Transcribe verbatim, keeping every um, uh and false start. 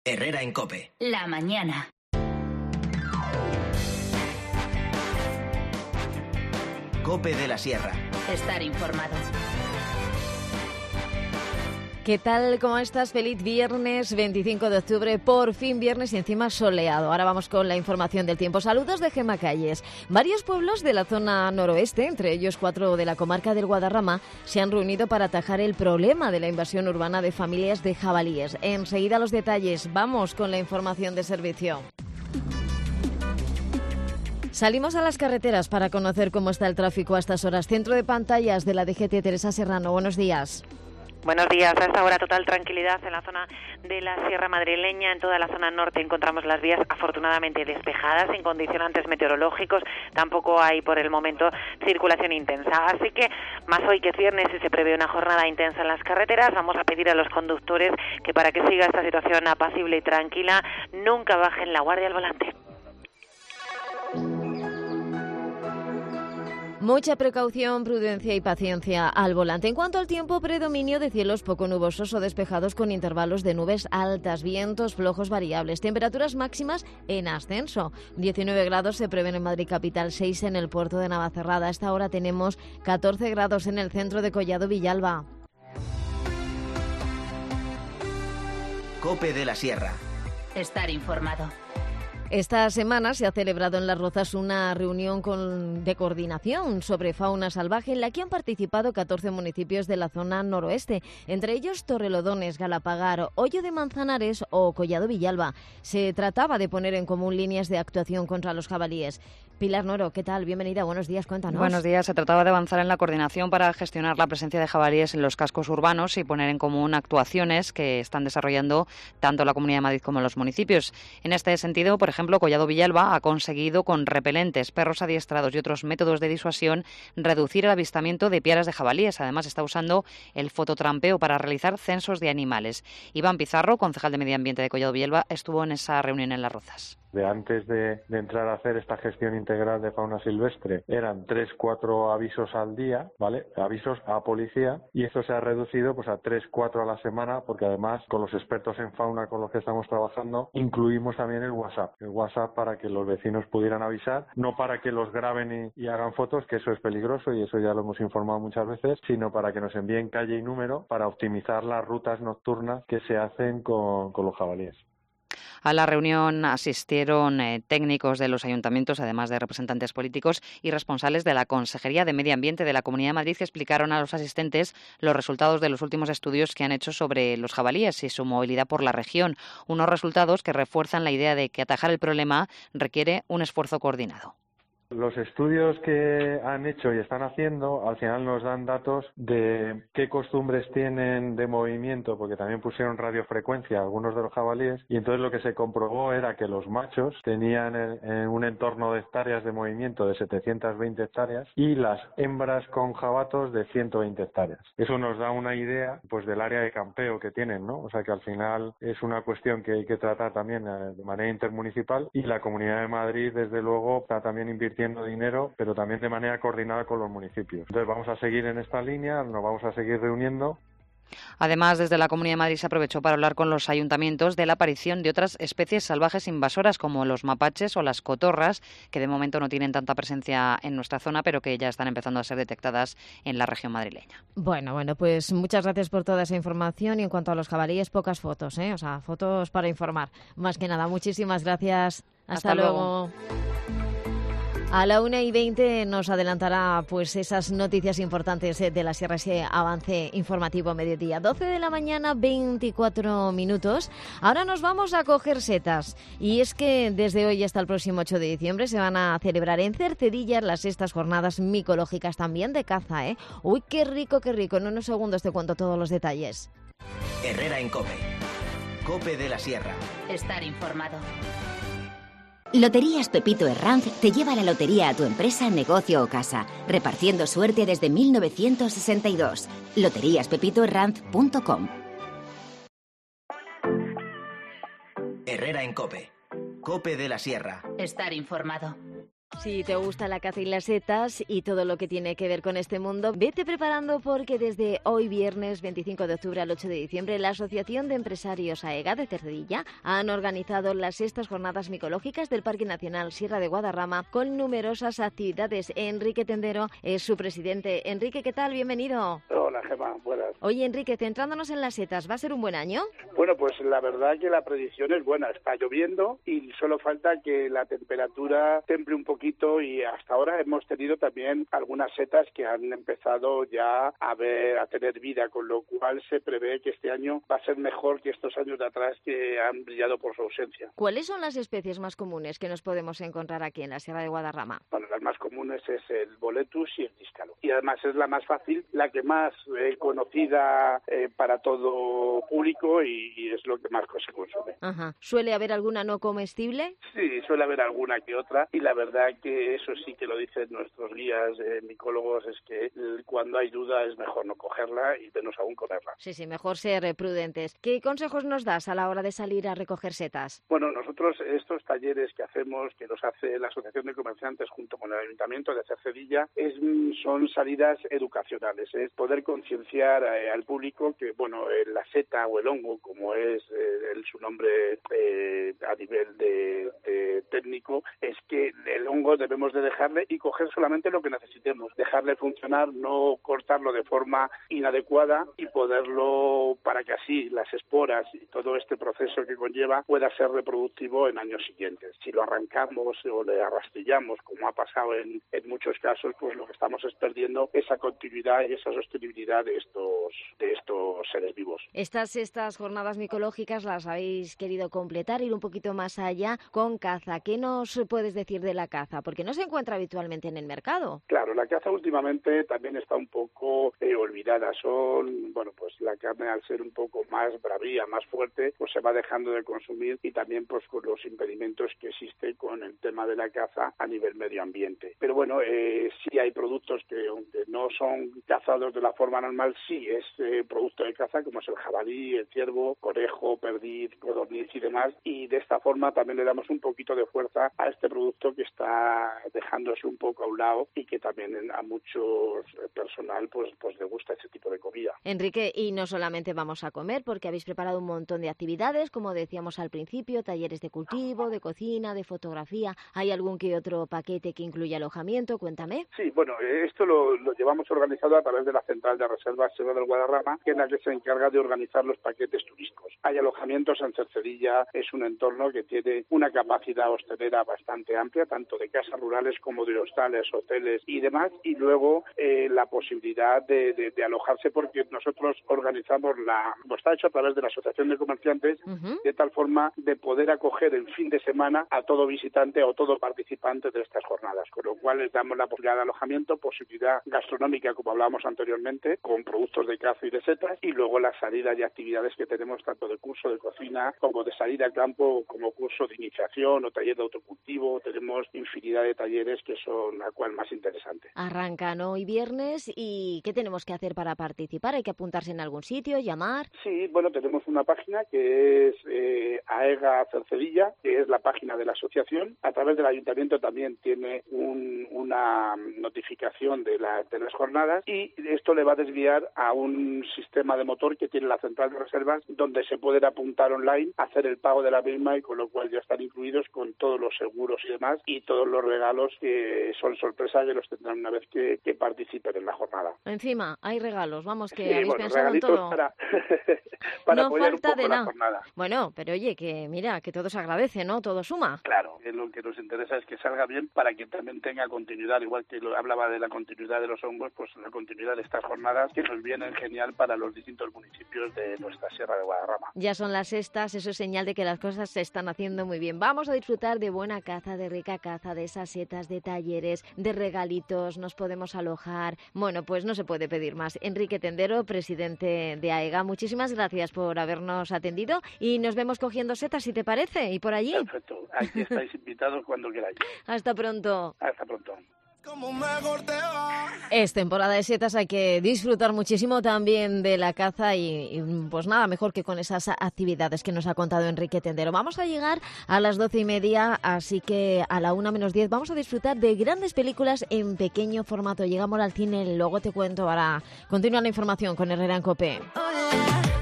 Herrera en COPE. La mañana. COPE de la Sierra. Estar informado. ¿Qué tal? ¿Cómo estás? Feliz viernes veinticinco de octubre, por fin viernes y encima soleado. Ahora vamos con la información del tiempo. Saludos de Gemma Calles. Varios pueblos de la zona noroeste, entre ellos cuatro de la comarca del Guadarrama, se han reunido para atajar el problema de la invasión urbana de familias de jabalíes. Enseguida los detalles. Vamos con la información de servicio. Salimos a las carreteras para conocer cómo está el tráfico a estas horas. Centro de pantallas de la D G T, Teresa Serrano. Buenos días. Buenos días. A esta hora total tranquilidad en la zona de la Sierra Madrileña. En toda la zona norte encontramos las vías afortunadamente despejadas, sin condicionantes meteorológicos. Tampoco hay por el momento circulación intensa. Así que más hoy que es viernes y se prevé una jornada intensa en las carreteras, vamos a pedir a los conductores que para que siga esta situación apacible y tranquila, nunca bajen la guardia al volante. Mucha precaución, prudencia y paciencia al volante. En cuanto al tiempo, predominio de cielos poco nubosos o despejados con intervalos de nubes altas, vientos flojos variables, temperaturas máximas en ascenso. diecinueve grados se prevén en Madrid capital, seis en el puerto de Navacerrada. A esta hora tenemos catorce grados en el centro de Collado Villalba. COPE de la Sierra. Estar informado. Esta semana se ha celebrado en Las Rozas una reunión con, de coordinación sobre fauna salvaje en la que han participado catorce municipios de la zona noroeste, entre ellos Torrelodones, Galapagar, Hoyo de Manzanares o Collado Villalba. Se trataba de poner en común líneas de actuación contra los jabalíes. Pilar Noro, ¿qué tal? Bienvenida, buenos días, cuéntanos. Buenos días. Se trataba de avanzar en la coordinación para gestionar la presencia de jabalíes en los cascos urbanos y poner en común actuaciones que están desarrollando tanto la Comunidad de Madrid como los municipios. En este sentido, por ejemplo, Ejemplo, Collado Villalba ha conseguido, con repelentes, perros adiestrados y otros métodos de disuasión, reducir el avistamiento de piaras de jabalíes. Además, está usando el fototrampeo para realizar censos de animales. Iván Pizarro, concejal de Medio Ambiente de Collado Villalba, estuvo en esa reunión en Las Rozas. De antes de, de entrar a hacer esta gestión integral de fauna silvestre, eran tres, cuatro avisos al día, ¿vale? Avisos a policía, y esto se ha reducido pues a tres, cuatro a la semana, porque además con los expertos en fauna con los que estamos trabajando, incluimos también el WhatsApp. El WhatsApp para que los vecinos pudieran avisar, no para que los graben y, y hagan fotos, que eso es peligroso y eso ya lo hemos informado muchas veces, sino para que nos envíen calle y número para optimizar las rutas nocturnas que se hacen con, con los jabalíes. A la reunión asistieron eh, técnicos de los ayuntamientos, además de representantes políticos y responsables de la Consejería de Medio Ambiente de la Comunidad de Madrid, que explicaron a los asistentes los resultados de los últimos estudios que han hecho sobre los jabalíes y su movilidad por la región. Unos resultados que refuerzan la idea de que atajar el problema requiere un esfuerzo coordinado. Los estudios que han hecho y están haciendo al final nos dan datos de qué costumbres tienen de movimiento, porque también pusieron radiofrecuencia a algunos de los jabalíes, y entonces lo que se comprobó era que los machos tenían en, en un entorno de hectáreas de movimiento de setecientas veinte hectáreas y las hembras con jabatos de ciento veinte hectáreas. Eso nos da una idea pues del área de campeo que tienen, ¿no? O sea que al final es una cuestión que hay que tratar también de manera intermunicipal, y la Comunidad de Madrid desde luego está también invirtiendo dinero, pero también de manera coordinada con los municipios. Entonces vamos a seguir en esta línea, nos vamos a seguir reuniendo. Además, desde la Comunidad de Madrid se aprovechó para hablar con los ayuntamientos de la aparición de otras especies salvajes invasoras como los mapaches o las cotorras, que de momento no tienen tanta presencia en nuestra zona, pero que ya están empezando a ser detectadas en la región madrileña. Bueno, bueno, pues muchas gracias por toda esa información, y en cuanto a los jabalíes, pocas fotos, ¿eh? O sea, fotos para informar. Más que nada, muchísimas gracias. Hasta, Hasta luego. luego. A la una y veinte nos adelantará pues esas noticias importantes de la Sierra, ese avance informativo mediodía. doce de la mañana, veinticuatro minutos. Ahora nos vamos a coger setas. Y es que desde hoy hasta el próximo ocho de diciembre se van a celebrar en Cercedilla las sextas jornadas micológicas, también de caza, ¿eh? Uy, qué rico, qué rico. En unos segundos te cuento todos los detalles. Herrera en COPE. COPE de la Sierra. Estar informado. Loterías Pepito Herranz te lleva la lotería a tu empresa, negocio o casa, repartiendo suerte desde mil novecientos sesenta y dos. loterías pepito herranz punto com. Herrera en COPE. COPE de la Sierra. Estar informado. Si te gusta la caza y las setas y todo lo que tiene que ver con este mundo, vete preparando porque desde hoy viernes veinticinco de octubre al ocho de diciembre la Asociación de Empresarios AEGA de Cercedilla han organizado las sextas jornadas micológicas del Parque Nacional Sierra de Guadarrama con numerosas actividades. Enrique Tendero es su presidente. Enrique, ¿qué tal? Bienvenido. Hola, Gemma, buenas. Oye, Enrique, centrándonos en las setas, ¿va a ser un buen año? Bueno, pues la verdad que la predicción es buena. Está lloviendo y solo falta que la temperatura temple un poquito y hasta ahora hemos tenido también algunas setas que han empezado ya a ver, a tener vida, con lo cual se prevé que este año va a ser mejor que estos años de atrás que han brillado por su ausencia. ¿Cuáles son las especies más comunes que nos podemos encontrar aquí en la Sierra de Guadarrama? Bueno, las más comunes es el boletus y el díscalo. Y además es la más fácil, la que más eh, conocida eh, para todo público y, y es lo que más se consume. Ajá. ¿Suele haber alguna no comestible? Sí, suele haber alguna que otra y la verdad que eso sí que lo dicen nuestros guías eh, micólogos, es que eh, cuando hay duda es mejor no cogerla y menos aún comerla. Sí, sí, mejor ser prudentes. ¿Qué consejos nos das a la hora de salir a recoger setas? Bueno, nosotros estos talleres que hacemos, que nos hace la Asociación de Comerciantes junto con el Ayuntamiento de Cercedilla, es, son salidas educacionales, es poder concienciar eh, al público que, bueno, eh, la seta o el hongo, como es eh, el, su nombre eh, a nivel de, de técnico, es que el hongo debemos de dejarle y coger solamente lo que necesitemos, dejarle funcionar, no cortarlo de forma inadecuada y poderlo, para que así las esporas y todo este proceso que conlleva pueda ser reproductivo en años siguientes. Si lo arrancamos o le arrastillamos, como ha pasado en, en muchos casos, pues lo que estamos es perdiendo esa continuidad y esa sostenibilidad de estos, de estos seres vivos. Estas, estas jornadas micológicas las habéis querido completar, ir un poquito más allá con caza. ¿Qué nos puedes decir de la caza? Porque no se encuentra habitualmente en el mercado. Claro, la caza últimamente también está un poco eh, olvidada. Son, bueno, pues la carne al ser un poco más bravía, más fuerte, pues se va dejando de consumir y también pues con los impedimentos que existen con el tema de la caza a nivel medio ambiente. Pero bueno, eh, sí hay productos que aunque no son cazados de la forma normal, sí es eh, producto de caza, como es el jabalí, el ciervo, conejo, perdiz, codorniz y demás, y de esta forma también le damos un poquito de fuerza a este producto que está dejándose un poco a un lado y que también a muchos personal pues pues le gusta ese tipo de comida. Enrique, y no solamente vamos a comer, porque habéis preparado un montón de actividades, como decíamos al principio, talleres de cultivo, de cocina, de fotografía. ¿Hay algún que otro paquete que incluya alojamiento? Cuéntame. Sí, bueno, esto lo, lo llevamos organizado a través de la Central de Reservas Sierra del Guadarrama, que es la que se encarga de organizar los paquetes turísticos. Hay alojamientos en Cercedilla, es un entorno que tiene una capacidad hostelera bastante amplia, tanto de casas rurales como de hostales, hoteles y demás, y luego eh, la posibilidad de, de, de alojarse, porque nosotros organizamos la, como está hecho a través de la Asociación de Comerciantes, uh-huh. de tal forma de poder acoger el fin de semana a todo visitante o todo participante de estas jornadas, con lo cual les damos la posibilidad de alojamiento, posibilidad gastronómica, como hablábamos anteriormente, con productos de caza y de setas, y luego las salidas y actividades que tenemos tanto de curso de cocina como de salida al campo, como curso de iniciación o taller de autocultivo. Tenemos infinidad de talleres que son la cual más interesante. Arrancan hoy viernes y ¿qué tenemos que hacer para participar? ¿Hay que apuntarse en algún sitio, llamar? Sí, bueno, tenemos una página que es eh, AEGA Cercedilla, que es la página de la asociación. A través del ayuntamiento también tiene un, una notificación de, la, de las jornadas y esto le va a desviar a un sistema de motor que tiene la Central de Reservas, donde se pueden apuntar online, hacer el pago de la misma y con lo cual ya están incluidos con todos los seguros y demás y todos los regalos que son sorpresa que los tendrán una vez que, que participen en la jornada. Encima, hay regalos, vamos, que sí, habéis bueno, pensado en todo. Para, para no apoyar falta un poco de la nada. jornada. Bueno, pero oye, que mira, que todo se agradece, ¿no? Todo suma. Claro, que lo que nos interesa es que salga bien para que también tenga continuidad, igual que lo hablaba de la continuidad de los hongos, pues la continuidad de estas jornadas que nos vienen genial para los distintos municipios de nuestra Sierra de Guadarrama. Ya son las sextas, eso es señal de que las cosas se están haciendo muy bien. Vamos a disfrutar de buena caza, de rica caza, de esas setas, de talleres, de regalitos, nos podemos alojar. Bueno, pues no se puede pedir más. Enrique Tendero, presidente de AEGA, muchísimas gracias por habernos atendido y nos vemos cogiendo setas, si te parece, y por allí. Perfecto, aquí estáis invitados cuando queráis. Hasta pronto. Hasta pronto. Es temporada de setas, hay que disfrutar muchísimo también de la caza y, y pues nada mejor que con esas actividades que nos ha contado Enrique Tendero. Vamos a llegar a las doce y media, así que a la una menos diez vamos a disfrutar de grandes películas en pequeño formato. Llegamos al cine, luego te cuento para continuar la información con Herrera en COPE.